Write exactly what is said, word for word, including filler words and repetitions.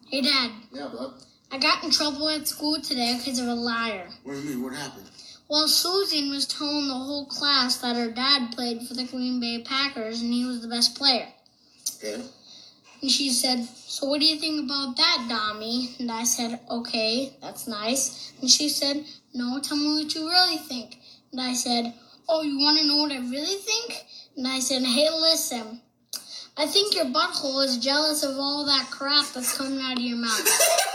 Hey, Dad. Yeah, bud. I got in trouble at school today because of a liar. What do you mean? What happened? Well, Susan was telling the whole class that her dad played for the Green Bay Packers and he was the best player. Yeah. And she said, so what do you think about that, Dommy? And I said, okay, that's nice. And she said, no, tell me what you really think. And I said, oh, you want to know what I really think? And I said, hey, listen, I think your butthole is jealous of all that crap that's coming out of your mouth.